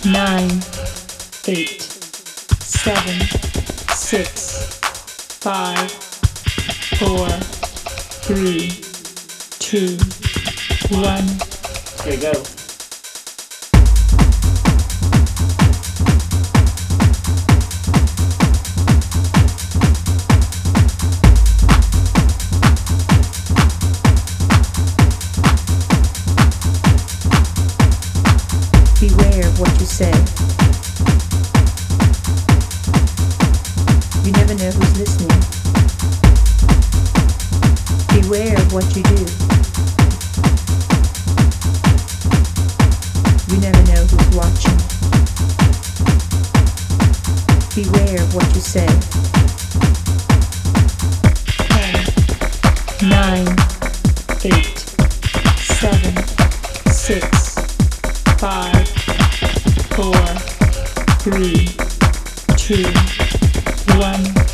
9, 8, 7, 6, 5, 4, 3, 2, 1. Okay, go. Beware of what you say. You never know who's listening. Beware of what you do. You never know who's watching. Beware of what you say. 10, 9, 8, 7, 6, 5, 4, 3, 2, 1.